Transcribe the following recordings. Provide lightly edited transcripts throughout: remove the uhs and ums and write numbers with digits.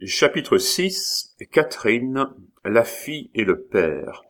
Chapitre 6. Catherine, la fille et le père.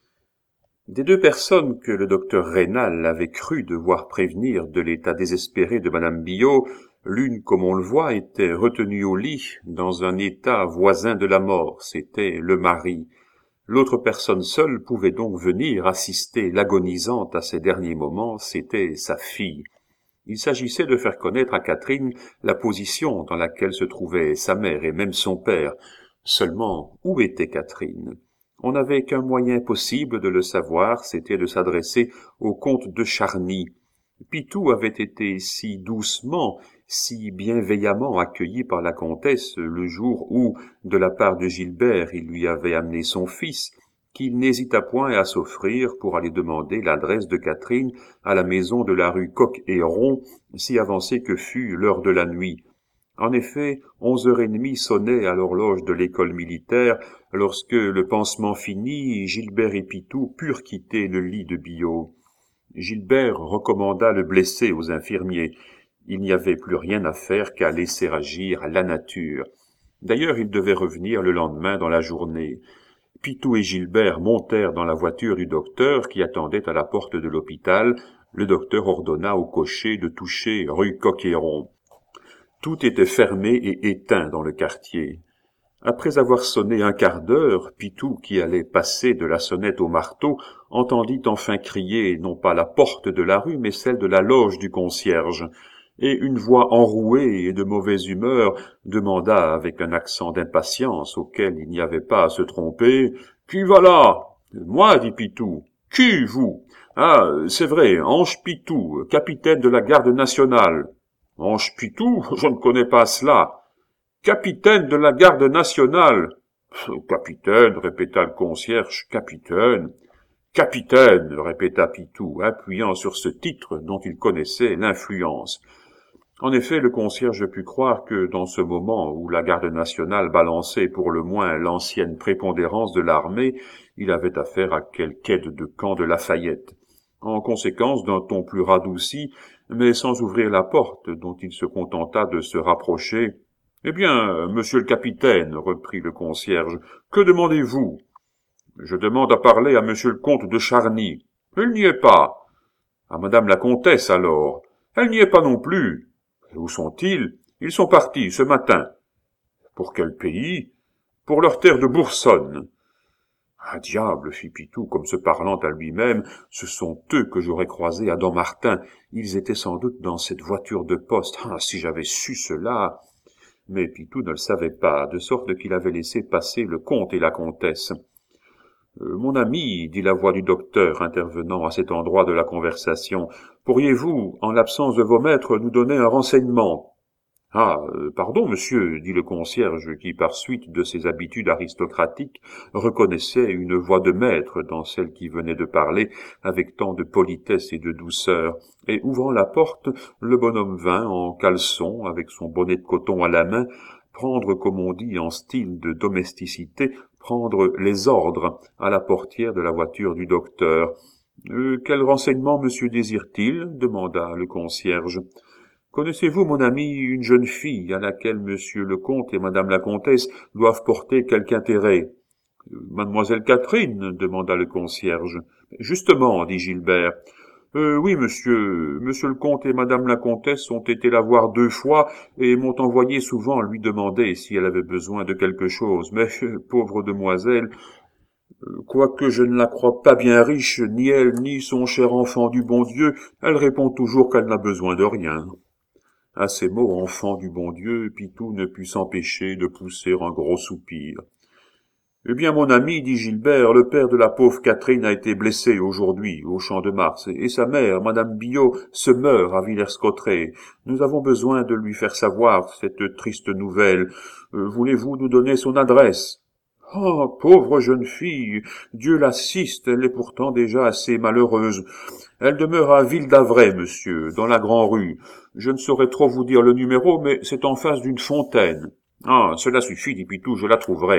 Des deux personnes que le docteur Raynal avait cru devoir prévenir de l'état désespéré de madame Biot, l'une, comme on le voit, était retenue au lit, dans un état voisin de la mort, c'était le mari. L'autre personne seule pouvait donc venir assister l'agonisante à ses derniers moments, c'était sa fille. Il s'agissait de faire connaître à Catherine la position dans laquelle se trouvaient sa mère et même son père. Seulement, où était Catherine? On n'avait qu'un moyen possible de le savoir, c'était de s'adresser au comte de Charny. Pitou avait été si doucement, si bienveillamment accueilli par la comtesse le jour où, de la part de Gilbert, il lui avait amené son fils, qu'il n'hésita point à s'offrir pour aller demander l'adresse de Catherine à la maison de la rue Coq-Héron, si avancée que fût l'heure de la nuit. En effet, 11h30 sonnaient à l'horloge de l'école militaire, lorsque, le pansement fini, Gilbert et Pitou purent quitter le lit de Biot. Gilbert recommanda le blessé aux infirmiers. Il n'y avait plus rien à faire qu'à laisser agir la nature. D'ailleurs, il devait revenir le lendemain dans la journée. Pitou et Gilbert montèrent dans la voiture du docteur qui attendait à la porte de l'hôpital. Le docteur ordonna au cocher de toucher rue Coq-Héron. Tout était fermé et éteint dans le quartier. Après avoir sonné un quart d'heure, Pitou, qui allait passer de la sonnette au marteau, entendit enfin crier non pas la porte de la rue, mais celle de la loge du concierge. Et une voix enrouée et de mauvaise humeur demanda avec un accent d'impatience auquel il n'y avait pas à se tromper: « Qui va là ?»« Moi, dit Pitou. »« Qui, vous ?»« Ah, c'est vrai, Ange Pitou, capitaine de la garde nationale. »« Ange Pitou, je ne connais pas cela. »« Capitaine de la garde nationale. »« Capitaine, répéta le concierge, capitaine. »« Capitaine, répéta Pitou, appuyant sur ce titre dont il connaissait l'influence. En effet, le concierge put croire que, dans ce moment où la garde nationale balançait pour le moins l'ancienne prépondérance de l'armée, il avait affaire à quelque aide de camp de Lafayette. En conséquence, d'un ton plus radouci, mais sans ouvrir la porte, dont il se contenta de se rapprocher. « Eh bien, monsieur le capitaine, reprit le concierge, que demandez-vous ? » « Je demande à parler à monsieur le comte de Charny. »« Il n'y est pas. »« À madame la comtesse, alors. »« Elle n'y est pas non plus. »« Où sont-ils ? » ?»« Ils sont partis, ce matin. »« Pour quel pays ? » ?»« Pour leur terre de Boursonne. »« Ah, diable, fit Pitou, comme se parlant à lui-même, ce sont eux que j'aurais croisés à Dommartin. Ils étaient sans doute dans cette voiture de poste. Ah, si j'avais su cela !» Mais Pitou ne le savait pas, de sorte qu'il avait laissé passer le comte et la comtesse. Mon ami, dit la voix du docteur, intervenant à cet endroit de la conversation, pourriez-vous, en l'absence de vos maîtres, nous donner un renseignement ? Ah, pardon, monsieur, dit le concierge, qui, par suite de ses habitudes aristocratiques, reconnaissait une voix de maître dans celle qui venait de parler avec tant de politesse et de douceur, et ouvrant la porte, le bonhomme vint, en caleçon, avec son bonnet de coton à la main, prendre, comme on dit en style de domesticité, prendre les ordres à la portière de la voiture du docteur. « Quel renseignement monsieur désire-t-il » demanda le concierge. « Connaissez-vous, mon ami, une jeune fille à laquelle monsieur le comte et madame la comtesse doivent porter quelque intérêt ?»« Mademoiselle Catherine » demanda le concierge. « Justement, dit Gilbert. Oui, monsieur le comte et madame la comtesse ont été la voir 2 fois et m'ont envoyé souvent lui demander si elle avait besoin de quelque chose. Mais, pauvre demoiselle, quoique je ne la croie pas bien riche, ni elle ni son cher enfant du bon Dieu, elle répond toujours qu'elle n'a besoin de rien. » À ces mots, enfant du bon Dieu, Pitou ne put s'empêcher de pousser un gros soupir. « Eh bien, mon ami, dit Gilbert, le père de la pauvre Catherine a été blessé aujourd'hui, au Champ de Mars, et sa mère, madame Biot, se meurt à Villers-Cotterêts. Nous avons besoin de lui faire savoir cette triste nouvelle. Voulez-vous nous donner son adresse ? » « Oh, pauvre jeune fille, Dieu l'assiste, elle est pourtant déjà assez malheureuse. Elle demeure à Ville-d'Avray, monsieur, dans la Grand-Rue. Je ne saurais trop vous dire le numéro, mais c'est en face d'une fontaine. »« Ah, cela suffit, dit Pitou, je la trouverai. »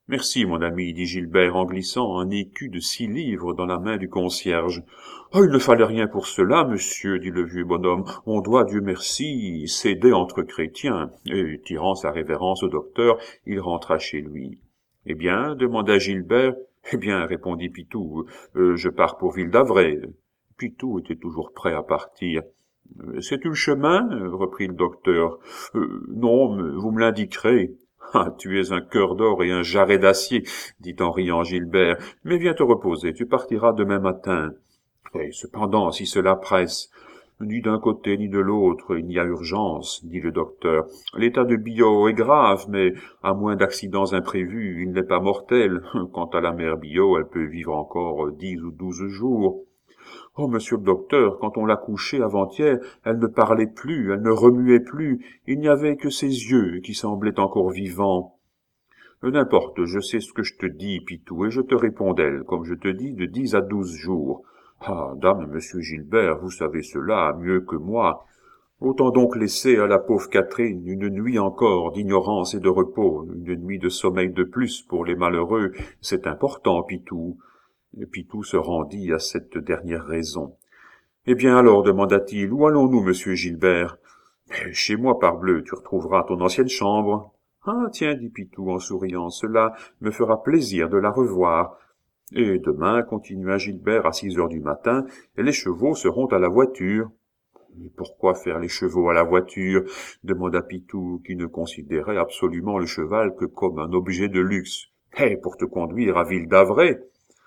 Merci, mon ami, dit Gilbert en glissant un écu de 6 livres dans la main du concierge. « Oh, il ne fallait rien pour cela, monsieur, dit le vieux bonhomme. On doit, Dieu merci, s'aider entre chrétiens. » Et, tirant sa révérence au docteur, il rentra chez lui. « Eh bien, demanda Gilbert. « Eh bien, répondit Pitou, je pars pour Ville-d'Avray. » Pitou était toujours prêt à partir. « Sais-tu le chemin ?» reprit le docteur. « Non, mais vous me l'indiquerez. »« Ah, tu es un cœur d'or et un jarret d'acier, » dit en riant Gilbert. « Mais viens te reposer, tu partiras demain matin. » Et cependant, si cela presse, ni d'un côté ni de l'autre, il y a urgence, dit le docteur. L'état de Biot est grave, mais à moins d'accidents imprévus, il n'est pas mortel. Quant à la mère Biot, elle peut vivre encore 10 ou 12 jours. Oh, monsieur le docteur, quand on l'a couchée avant-hier, elle ne parlait plus, elle ne remuait plus, il n'y avait que ses yeux qui semblaient encore vivants. N'importe, je sais ce que je te dis, Pitou, et je te réponds d'elle, comme je te dis, de 10 à 12 jours. Ah, dame, monsieur Gilbert, vous savez cela mieux que moi. Autant donc laisser à la pauvre Catherine une nuit encore d'ignorance et de repos, une nuit de sommeil de plus pour les malheureux, c'est important, Pitou. Et Pitou se rendit à cette dernière raison. « Eh bien alors, demanda-t-il, où allons-nous, monsieur Gilbert ?»« Chez moi, parbleu, tu retrouveras ton ancienne chambre. »« Ah, tiens, dit Pitou en souriant, cela me fera plaisir de la revoir. » Et demain, continua Gilbert, à 6 heures du matin, les chevaux seront à la voiture. « Mais pourquoi faire les chevaux à la voiture ?» demanda Pitou, qui ne considérait absolument le cheval que comme un objet de luxe. « Eh, pour te conduire à Ville-d'Avray. »«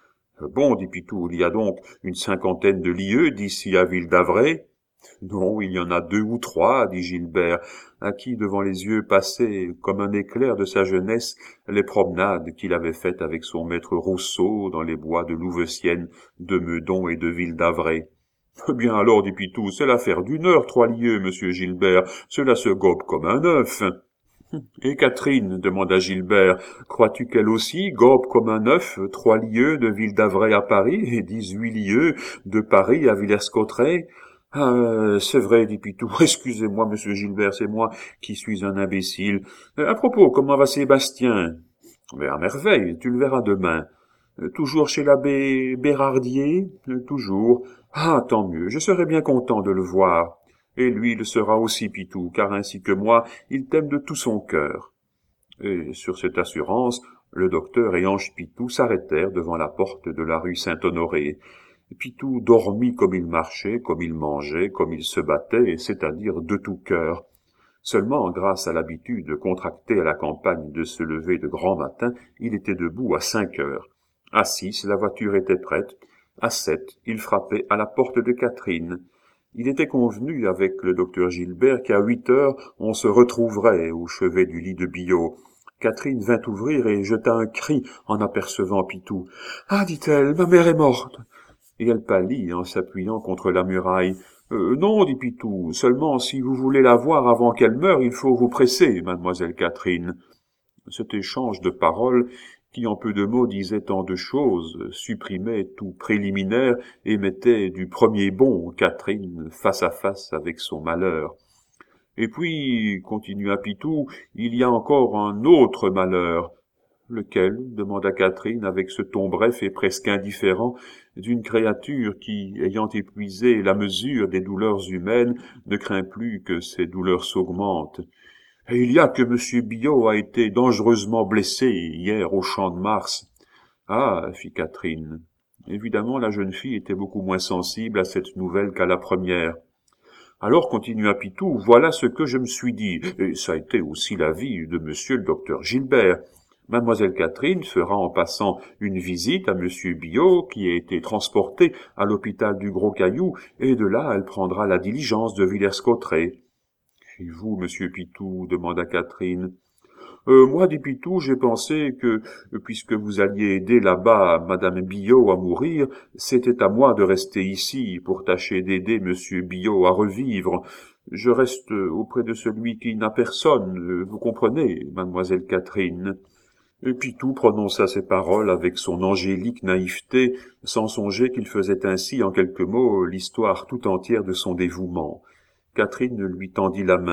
Bon, dit Pitou, il y a donc une 50aine de lieues d'ici à Ville-d'Avray. »« Non, il y en a 2 ou 3, dit Gilbert, à qui devant les yeux passaient, comme un éclair de sa jeunesse, les promenades qu'il avait faites avec son maître Rousseau dans les bois de Louveciennes, de Meudon et de Ville-d'Avray. »« Eh bien alors, dit Pitou, c'est l'affaire d'1 heure, 3 lieues, monsieur Gilbert, cela se gobe comme un œuf. »« Et Catherine, demanda Gilbert, crois-tu qu'elle aussi gobe comme un œuf 3 lieues de Ville-d'Avray à Paris et 18 lieues de Paris à Villers-Cotterêts ? Ah, c'est vrai, dit Pitou. Excusez-moi, monsieur Gilbert, c'est moi qui suis un imbécile. À propos, comment va Sébastien ? Mais à merveille, tu le verras demain. Toujours chez l'abbé Bérardier ? Toujours. Ah, tant mieux, je serai bien content de le voir. Et lui, il sera aussi, Pitou, car ainsi que moi, il t'aime de tout son cœur. Et sur cette assurance, le docteur et Ange Pitou s'arrêtèrent devant la porte de la rue Saint-Honoré. Pitou dormit comme il marchait, comme il mangeait, comme il se battait, c'est-à-dire de tout cœur. Seulement, grâce à l'habitude contractée à la campagne de se lever de grand matin, il était debout à 5 heures. À 6, la voiture était prête. À 7, il frappait à la porte de Catherine. Il était convenu avec le docteur Gilbert qu'à 8 heures, on se retrouverait au chevet du lit de Biot. Catherine vint ouvrir et jeta un cri en apercevant Pitou. « Ah, dit-elle, ma mère est morte !» Et elle pâlit en s'appuyant contre la muraille. Non, dit Pitou, seulement si vous voulez la voir avant qu'elle meure, il faut vous presser, mademoiselle Catherine. » Cet échange de paroles, qui en peu de mots disait tant de choses, supprimait tout préliminaire et mettait du premier bond Catherine face à face avec son malheur. « Et puis, continua Pitou, il y a encore un autre malheur. »« Lequel ?» demanda Catherine avec ce ton bref et presque indifférent d'une créature qui, ayant épuisé la mesure des douleurs humaines, ne craint plus que ces douleurs s'augmentent. « Et il y a que monsieur Biot a été dangereusement blessé hier au Champ de Mars. »« Ah, fit Catherine. Évidemment, la jeune fille était beaucoup moins sensible à cette nouvelle qu'à la première. « Alors, continua Pitou, voilà ce que je me suis dit, et ça a été aussi l'avis de monsieur le docteur Gilbert. Mademoiselle Catherine fera en passant une visite à monsieur Biot, qui a été transporté à l'hôpital du Gros Caillou, et de là elle prendra la diligence de Villers-Cotterêts. »« Et vous, monsieur Pitou ? Demanda Catherine. « Moi, dit Pitou, j'ai pensé que, puisque vous alliez aider là-bas madame Biot à mourir, c'était à moi de rester ici pour tâcher d'aider monsieur Biot à revivre. Je reste auprès de celui qui n'a personne, vous comprenez, mademoiselle Catherine. » Et Pitou prononça ces paroles avec son angélique naïveté, sans songer qu'il faisait ainsi, en quelques mots, l'histoire tout entière de son dévouement. Catherine lui tendit la main.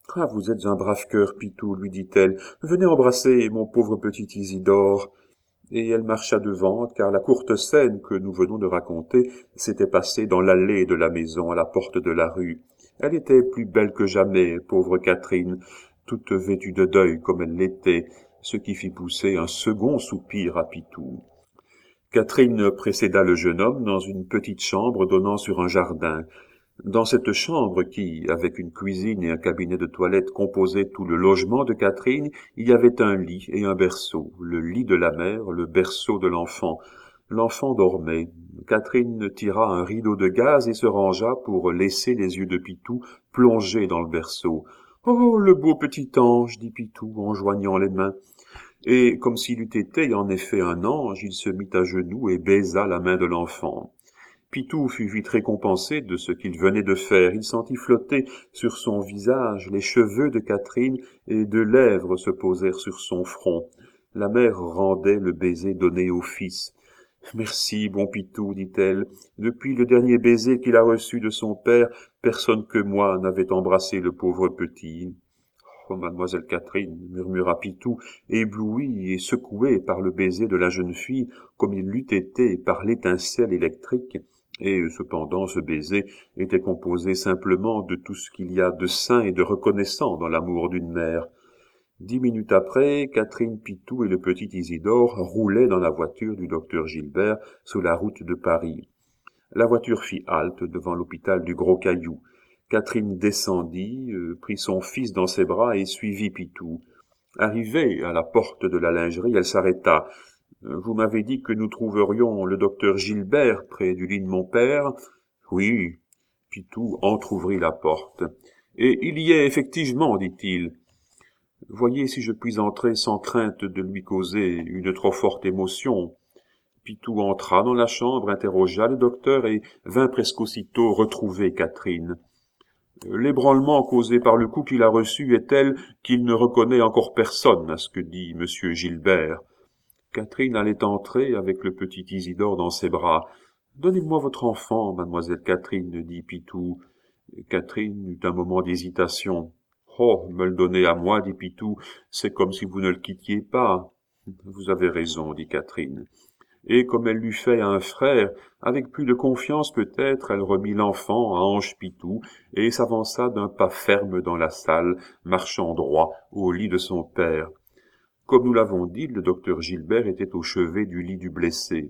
« Ah, vous êtes un brave cœur, Pitou, lui dit-elle. Venez embrasser mon pauvre petit Isidore. » Et elle marcha devant, car la courte scène que nous venons de raconter s'était passée dans l'allée de la maison à la porte de la rue. Elle était plus belle que jamais, pauvre Catherine, toute vêtue de deuil comme elle l'était, ce qui fit pousser un second soupir à Pitou. Catherine précéda le jeune homme dans une petite chambre donnant sur un jardin. Dans cette chambre qui, avec une cuisine et un cabinet de toilette, composait tout le logement de Catherine, il y avait un lit et un berceau, le lit de la mère, le berceau de l'enfant. L'enfant dormait. Catherine tira un rideau de gaze et se rangea pour laisser les yeux de Pitou plongés dans le berceau. « Oh, le beau petit ange !» dit Pitou en joignant les mains. Et, comme s'il eût été en effet un ange, il se mit à genoux et baisa la main de l'enfant. Pitou fut vite récompensé de ce qu'il venait de faire. Il sentit flotter sur son visage les cheveux de Catherine et deux lèvres se posèrent sur son front. La mère rendait le baiser donné au fils. « Merci, bon Pitou, dit-elle. Depuis le dernier baiser qu'il a reçu de son père, personne que moi n'avait embrassé le pauvre petit. » « Oh, mademoiselle Catherine, murmura Pitou, ébloui et secoué par le baiser de la jeune fille, comme il l'eût été par l'étincelle électrique. Et cependant ce baiser était composé simplement de tout ce qu'il y a de sain et de reconnaissant dans l'amour d'une mère. 10 minutes après, Catherine, Pitou et le petit Isidore roulaient dans la voiture du docteur Gilbert sur la route de Paris. La voiture fit halte devant l'hôpital du Gros Caillou. Catherine descendit, prit son fils dans ses bras et suivit Pitou. Arrivée à la porte de la lingerie, elle s'arrêta. « Vous m'avez dit que nous trouverions le docteur Gilbert près du lit de mon père ?»« Oui. » Pitou entr'ouvrit la porte. « Et il y est effectivement, dit-il. Voyez si je puis entrer sans crainte de lui causer une trop forte émotion. » Pitou entra dans la chambre, interrogea le docteur et vint presque aussitôt retrouver Catherine. L'ébranlement causé par le coup qu'il a reçu est tel qu'il ne reconnaît encore personne à ce que dit monsieur Gilbert. Catherine allait entrer avec le petit Isidore dans ses bras. « Donnez-moi votre enfant, mademoiselle Catherine, dit Pitou. » Catherine eut un moment d'hésitation. « Oh, me le donner à moi, dit Pitou, c'est comme si vous ne le quittiez pas. »« Vous avez raison, dit Catherine. » Et comme elle l'eût fait à un frère, avec plus de confiance peut-être, elle remit l'enfant à Ange Pitou et s'avança d'un pas ferme dans la salle, marchant droit au lit de son père. Comme nous l'avons dit, le docteur Gilbert était au chevet du lit du blessé.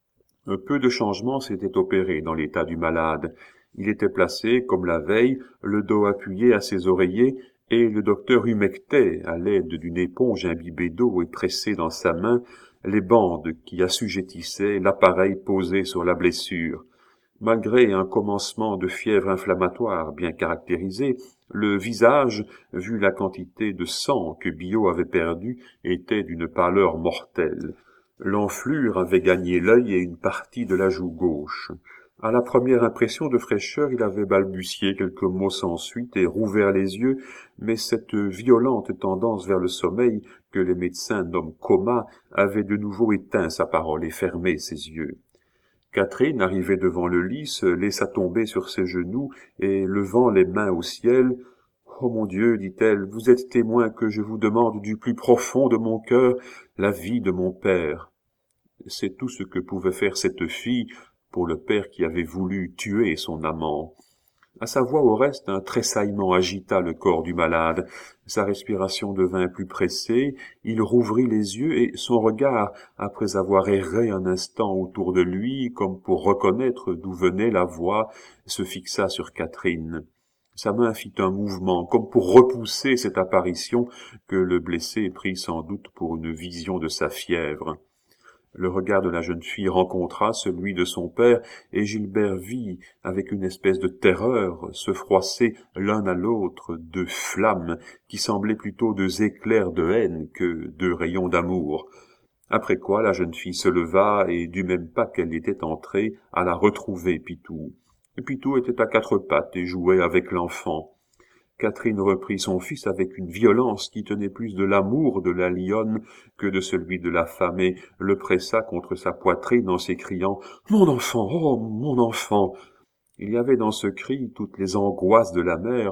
Un peu de changement s'était opéré dans l'état du malade. Il était placé, comme la veille, le dos appuyé à ses oreillers, et le docteur humectait, à l'aide d'une éponge imbibée d'eau et pressée dans sa main, les bandes qui assujettissaient l'appareil posé sur la blessure. Malgré un commencement de fièvre inflammatoire bien caractérisé, le visage, vu la quantité de sang que Biot avait perdu, était d'une pâleur mortelle. L'enflure avait gagné l'œil et une partie de la joue gauche. À la première impression de fraîcheur, il avait balbutié quelques mots sans suite et rouvert les yeux, mais cette violente tendance vers le sommeil que les médecins nomment coma avait de nouveau éteint sa parole et fermé ses yeux. Catherine, arrivée devant le lit, se laissa tomber sur ses genoux et, levant les mains au ciel, « Oh mon Dieu, dit-elle, vous êtes témoin que je vous demande du plus profond de mon cœur la vie de mon père. » C'est tout ce que pouvait faire cette fille pour le père qui avait voulu tuer son amant. À sa voix, au reste, un tressaillement agita le corps du malade. Sa respiration devint plus pressée, il rouvrit les yeux et son regard, après avoir erré un instant autour de lui, comme pour reconnaître d'où venait la voix, se fixa sur Catherine. Sa main fit un mouvement, comme pour repousser cette apparition que le blessé prit sans doute pour une vision de sa fièvre. Le regard de la jeune fille rencontra celui de son père, et Gilbert vit, avec une espèce de terreur, se froisser l'un à l'autre deux flammes qui semblaient plutôt deux éclairs de haine que deux rayons d'amour. Après quoi la jeune fille se leva et, du même pas qu'elle était entrée, alla retrouver Pitou. Pitou était à quatre pattes et jouait avec l'enfant. Catherine reprit son fils avec une violence qui tenait plus de l'amour de la lionne que de celui de la femme et le pressa contre sa poitrine en s'écriant « Mon enfant, oh, mon enfant !» Il y avait dans ce cri toutes les angoisses de la mère,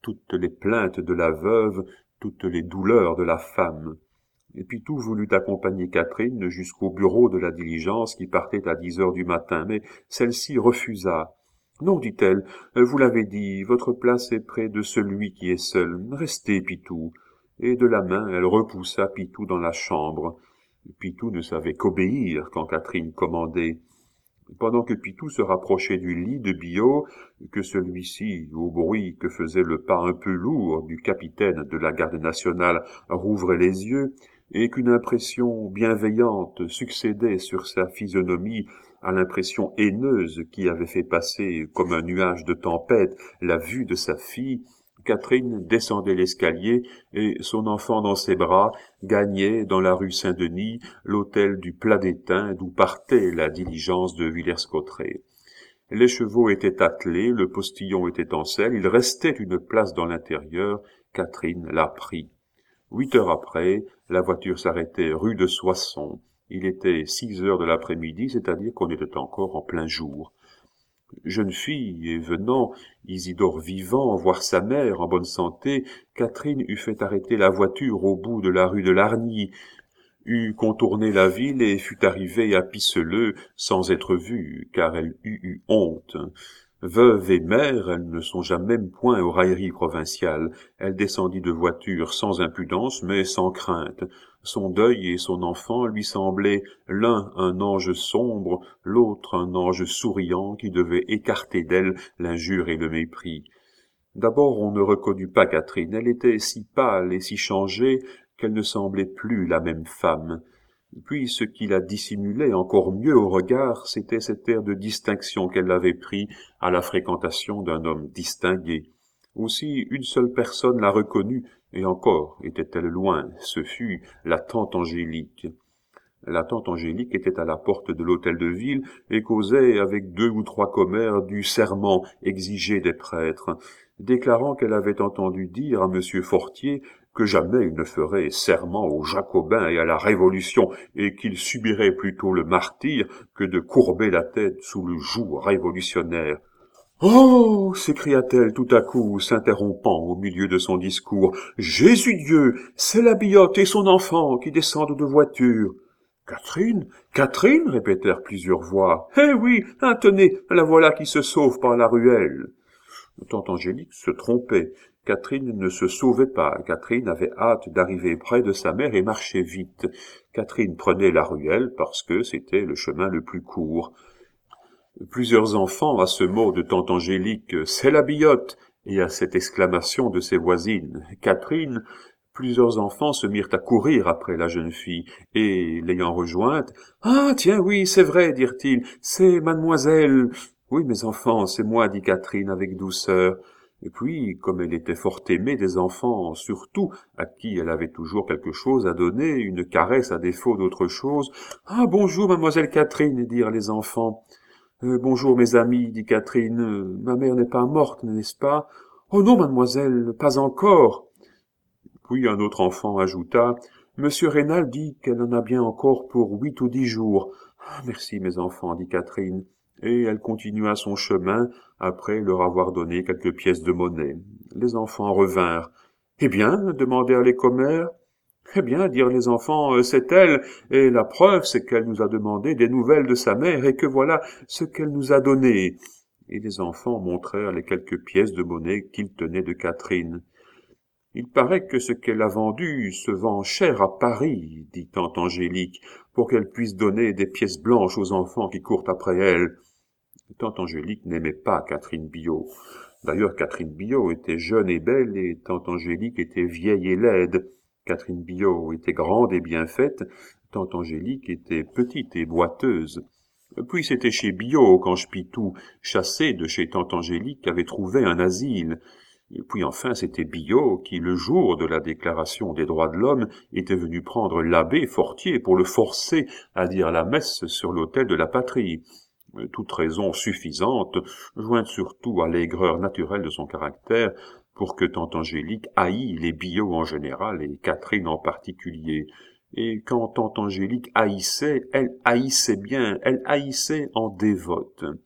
toutes les plaintes de la veuve, toutes les douleurs de la femme. Et Pitou voulut accompagner Catherine jusqu'au bureau de la diligence qui partait à 10 heures du matin, mais celle-ci refusa. « Non, dit-elle, vous l'avez dit, votre place est près de celui qui est seul. Restez, Pitou. » Et de la main, elle repoussa Pitou dans la chambre. Pitou ne savait qu'obéir quand Catherine commandait. Pendant que Pitou se rapprochait du lit de Biot, que celui-ci, au bruit que faisait le pas un peu lourd du capitaine de la garde nationale, rouvrait les yeux, et qu'une impression bienveillante succédait sur sa physionomie à l'impression haineuse qui avait fait passer, comme un nuage de tempête, la vue de sa fille, Catherine descendait l'escalier et, son enfant dans ses bras, gagnait, dans la rue Saint-Denis, l'hôtel du Plat d'Étain d'où partait la diligence de Villers-Cotterêts. Les chevaux étaient attelés, le postillon était en selle, il restait une place dans l'intérieur, Catherine la prit. 8 heures après, la voiture s'arrêtait rue de Soissons. Il était 6 heures de l'après-midi, c'est-à-dire qu'on était encore en plein jour. Jeune fille, et venant, Isidore vivant, voir sa mère en bonne santé, Catherine eût fait arrêter la voiture au bout de la rue de Largny, eût contourné la ville et fût arrivée à Pisseleu sans être vue, car elle eût eu honte. Veuve et mère, elle ne songea même point aux railleries provinciales. Elle descendit de voiture sans impudence, mais sans crainte. Son deuil et son enfant lui semblaient l'un un ange sombre, l'autre un ange souriant qui devait écarter d'elle l'injure et le mépris. D'abord on ne reconnut pas Catherine, elle était si pâle et si changée qu'elle ne semblait plus la même femme. Puis ce qui la dissimulait encore mieux au regard, c'était cet air de distinction qu'elle avait pris à la fréquentation d'un homme distingué. Aussi une seule personne la reconnut, et encore était-elle loin, ce fut la tante Angélique. La tante Angélique était à la porte de l'hôtel de ville et causait avec 2 ou 3 commères du serment exigé des prêtres, déclarant qu'elle avait entendu dire à monsieur Fortier que jamais il ne ferait serment aux Jacobins et à la Révolution, et qu'il subirait plutôt le martyre que de courber la tête sous le joug révolutionnaire. « Oh !» s'écria-t-elle tout à coup, s'interrompant au milieu de son discours. « Jésus-Dieu, c'est la Biote et son enfant qui descendent de voiture. »« Catherine, Catherine !» répétèrent plusieurs voix. « Eh oui, hein, tenez, la voilà qui se sauve par la ruelle. » Tante Angélique se trompait. Catherine ne se sauvait pas. Catherine avait hâte d'arriver près de sa mère et marchait vite. Catherine prenait la ruelle parce que c'était le chemin le plus court. Plusieurs enfants, à ce mot de tante Angélique, « c'est la Biote !» et à cette exclamation de ses voisines, « Catherine !» plusieurs enfants se mirent à courir après la jeune fille, et, l'ayant rejointe, « Ah, tiens, oui, c'est vrai, dirent-ils, c'est mademoiselle. »« Oui, mes enfants, c'est moi, dit Catherine avec douceur. » Et puis, comme elle était fort aimée des enfants, surtout, à qui elle avait toujours quelque chose à donner, une caresse à défaut d'autre chose, « Ah, bonjour, mademoiselle Catherine, dirent les enfants. Bonjour, mes amis, dit Catherine, ma mère n'est pas morte, n'est-ce pas? Oh non, mademoiselle, pas encore. Puis un autre enfant ajouta, Monsieur Rénal dit qu'elle en a bien encore pour 8 ou 10 jours. Ah, merci, mes enfants, dit Catherine, et elle continua son chemin après leur avoir donné quelques pièces de monnaie. Les enfants revinrent. Eh bien, demandèrent les commères. Eh bien, dirent les enfants, c'est elle, et la preuve, c'est qu'elle nous a demandé des nouvelles de sa mère, et que voilà ce qu'elle nous a donné. Et les enfants montrèrent les quelques pièces de monnaie qu'ils tenaient de Catherine. Il paraît que ce qu'elle a vendu se vend cher à Paris, dit tante Angélique, pour qu'elle puisse donner des pièces blanches aux enfants qui courent après elle. Tante Angélique n'aimait pas Catherine Biot. D'ailleurs, Catherine Biot était jeune et belle, et tante Angélique était vieille et laide. Catherine Biot était grande et bien faite, tante Angélique était petite et boiteuse. Puis c'était chez Biot qu'Ange Pitou, chassé de chez tante Angélique, avait trouvé un asile. Et puis enfin c'était Biot qui, le jour de la déclaration des droits de l'homme, était venu prendre l'abbé Fortier pour le forcer à dire la messe sur l'autel de la patrie. Toute raison suffisante, jointe surtout à l'aigreur naturelle de son caractère, pour que tante Angélique haït les Biot en général et Catherine en particulier. Et quand tante Angélique haïssait, elle haïssait bien, elle haïssait en dévote.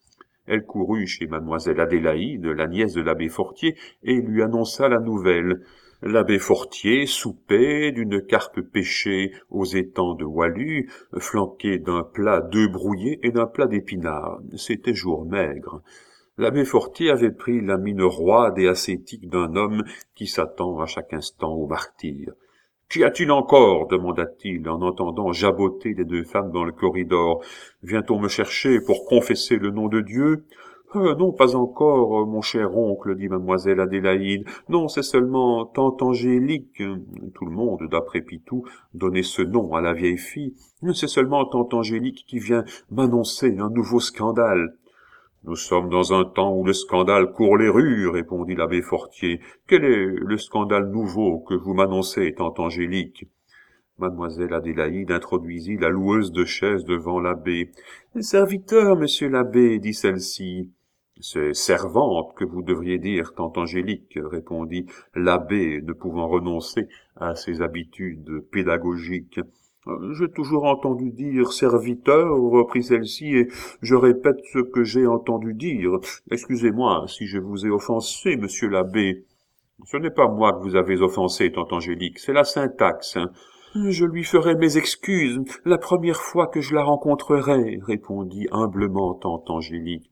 Elle courut chez mademoiselle Adélaïde, la nièce de l'abbé Fortier, et lui annonça la nouvelle. L'abbé Fortier soupait d'une carpe pêchée aux étangs de Wallu, flanquée d'un plat d'œufs brouillés et d'un plat d'épinards. C'était jour maigre. L'abbé Fortier avait pris la mine roide et ascétique d'un homme qui s'attend à chaque instant au martyre. « Qu'y a-t-il encore » demanda-t-il en entendant jaboter les deux femmes dans le corridor. « Vient-on me chercher pour confesser le nom de Dieu ?»« Non, pas encore, mon cher oncle, dit mademoiselle Adélaïde. Non, c'est seulement tante Angélique. » Tout le monde, d'après Pitou, donnait ce nom à la vieille fille. « C'est seulement tante Angélique qui vient m'annoncer un nouveau scandale. » « Nous sommes dans un temps où le scandale court les rues, répondit l'abbé Fortier. Quel est le scandale nouveau que vous m'annoncez, tante Angélique? Mademoiselle Adélaïde introduisit la loueuse de chaise devant l'abbé. « Serviteur, monsieur l'abbé, dit celle-ci. »« C'est servante que vous devriez dire, tante Angélique, répondit l'abbé, ne pouvant renoncer à ses habitudes pédagogiques. J'ai toujours entendu dire serviteur, reprit celle-ci, et je répète ce que j'ai entendu dire. Excusez-moi si je vous ai offensé, monsieur l'abbé. Ce n'est pas moi que vous avez offensé, tante Angélique, c'est la syntaxe. Je lui ferai mes excuses la première fois que je la rencontrerai, répondit humblement tante Angélique.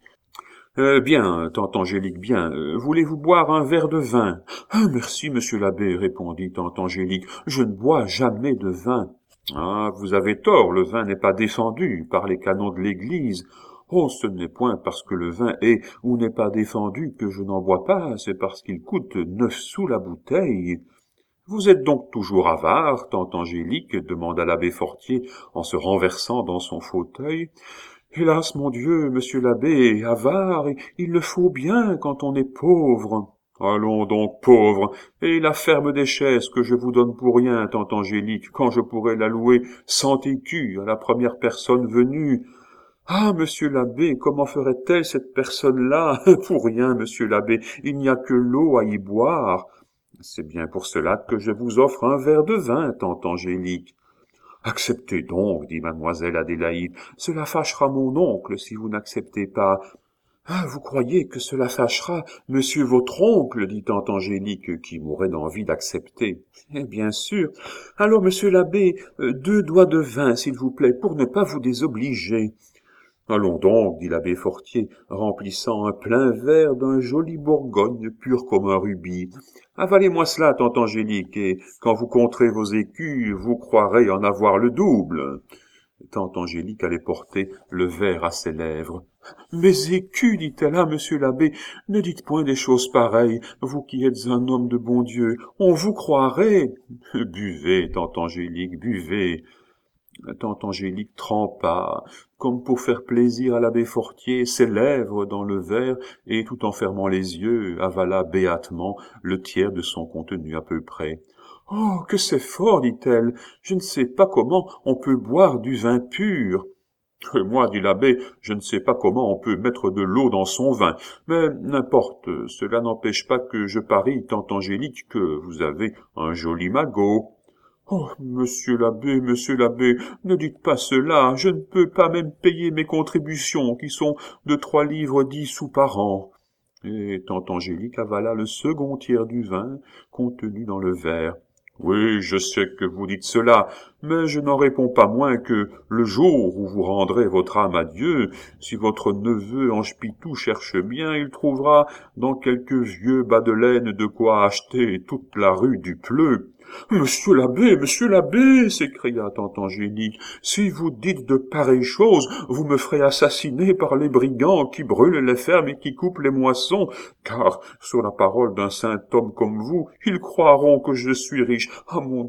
Bien, tante Angélique, bien. Voulez-vous boire un verre de vin? Merci, monsieur l'abbé, répondit tante Angélique. Je ne bois jamais de vin. Ah, vous avez tort, le vin n'est pas défendu par les canons de l'église. Oh, ce n'est point parce que le vin est ou n'est pas défendu que je n'en bois pas, c'est parce qu'il coûte 9 sous la bouteille. Vous êtes donc toujours avare, tante Angélique, demanda l'abbé Fortier en se renversant dans son fauteuil. Hélas, mon Dieu, monsieur l'abbé, avare, il le faut bien quand on est pauvre. Allons donc, pauvre, et la ferme des chaises que je vous donne pour rien, tante Angélique, quand je pourrais la louer 100 écus à la première personne venue. Ah, monsieur l'abbé, comment ferait-elle cette personne-là? Pour rien, monsieur l'abbé, il n'y a que l'eau à y boire. C'est bien pour cela que je vous offre un verre de vin, tante Angélique. Acceptez donc, dit mademoiselle Adélaïde, cela fâchera mon oncle si vous n'acceptez pas. Ah, vous croyez que cela fâchera monsieur votre oncle, dit tante Angélique, qui mourait d'envie d'accepter. Eh bien sûr. Alors, monsieur l'abbé, 2 doigts de vin, s'il vous plaît, pour ne pas vous désobliger. Allons donc, dit l'abbé Fortier, remplissant un plein verre d'un joli Bourgogne pur comme un rubis. Avalez-moi cela, tante Angélique, et quand vous compterez vos écus, vous croirez en avoir le double. Tante Angélique allait porter le verre à ses lèvres. « Mes écus, dit-elle, ah, monsieur l'abbé, ne dites point des choses pareilles, vous qui êtes un homme de bon Dieu, on vous croirait. »« Buvez, tante Angélique, buvez. » Tante Angélique trempa, comme pour faire plaisir à l'abbé Fortier, ses lèvres dans le verre, et tout en fermant les yeux, avala béatement le tiers de son contenu à peu près. « Oh, que c'est fort, dit-elle, je ne sais pas comment on peut boire du vin pur. »« Et moi, dit l'abbé, je ne sais pas comment on peut mettre de l'eau dans son vin, mais n'importe, cela n'empêche pas que je parie, tante Angélique, que vous avez un joli magot. »« Oh, monsieur l'abbé, ne dites pas cela, je ne peux pas même payer mes contributions, qui sont de 3 livres 10 sous par an. » Et tante Angélique avala le second tiers du vin contenu dans le verre. « Oui, je sais que vous dites cela, mais je n'en réponds pas moins que, le jour où vous rendrez votre âme à Dieu, si votre neveu Ange-Pitou cherche bien, il trouvera dans quelques vieux bas de laine de quoi acheter toute la rue du Pleu. »« Monsieur l'abbé, s'écria tante Angélique, si vous dites de pareilles choses, vous me ferez assassiner par les brigands qui brûlent les fermes et qui coupent les moissons, car, sur la parole d'un saint homme comme vous, ils croiront que je suis riche. Ah, mon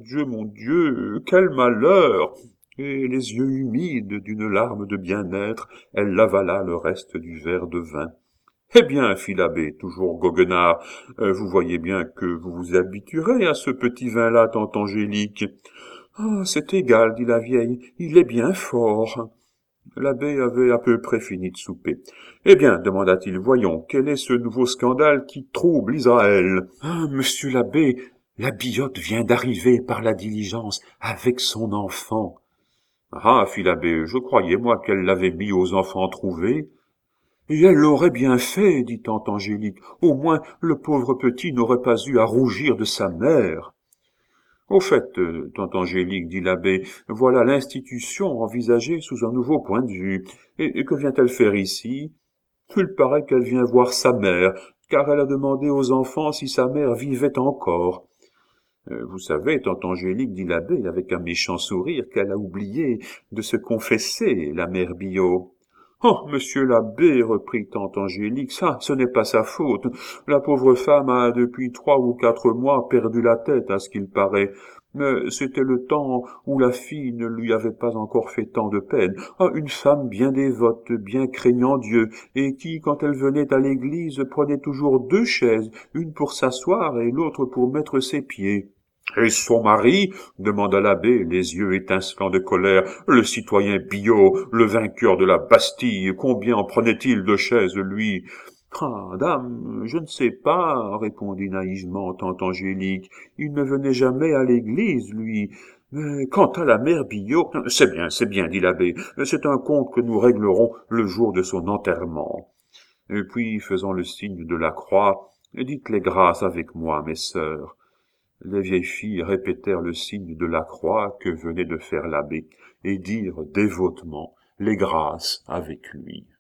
Dieu, quel malheur! » Et les yeux humides d'une larme de bien-être, elle avala le reste du verre de vin. « Eh bien, fit l'abbé, toujours goguenard, vous voyez bien que vous vous habituerez à ce petit vin-là, tante Angélique. »« Ah, c'est égal, dit la vieille, il est bien fort. » L'abbé avait à peu près fini de souper. « Eh bien, demanda-t-il, voyons, quel est ce nouveau scandale qui trouble Israël? »« Ah, monsieur l'abbé, la Biote vient d'arriver par la diligence avec son enfant. »« Ah, fit l'abbé, je croyais, moi, qu'elle l'avait mis aux enfants trouvés. » Et elle l'aurait bien fait, dit tante Angélique. Au moins, le pauvre petit n'aurait pas eu à rougir de sa mère. Au fait, tante Angélique, dit l'abbé, voilà l'institution envisagée sous un nouveau point de vue. Et que vient-elle faire ici? Il paraît qu'elle vient voir sa mère, car elle a demandé aux enfants si sa mère vivait encore. Vous savez, tante Angélique, dit l'abbé avec un méchant sourire, qu'elle a oublié de se confesser, la mère Biot. Oh, monsieur l'abbé, reprit tante Angélique, ça, ce n'est pas sa faute. La pauvre femme a depuis 3 ou 4 mois perdu la tête, à ce qu'il paraît. Mais c'était le temps où la fille ne lui avait pas encore fait tant de peine. Ah, une femme bien dévote, bien craignant Dieu, et qui, quand elle venait à l'église, prenait toujours 2 chaises, une pour s'asseoir et l'autre pour mettre ses pieds. Et son mari? Demanda l'abbé, les yeux étincelants de colère. Le citoyen Biot, le vainqueur de la Bastille, combien en prenait-il de chaises, lui? Ah, dame, je ne sais pas, répondit naïvement tante Angélique. Il ne venait jamais à l'église, lui. Mais quant à la mère Biot, c'est bien, dit l'abbé. C'est un compte que nous réglerons le jour de son enterrement. Et puis, faisant le signe de la croix, dites les grâces avec moi, mes sœurs. Les vieilles filles répétèrent le signe de la croix que venait de faire l'abbé, et dirent dévotement les grâces avec lui.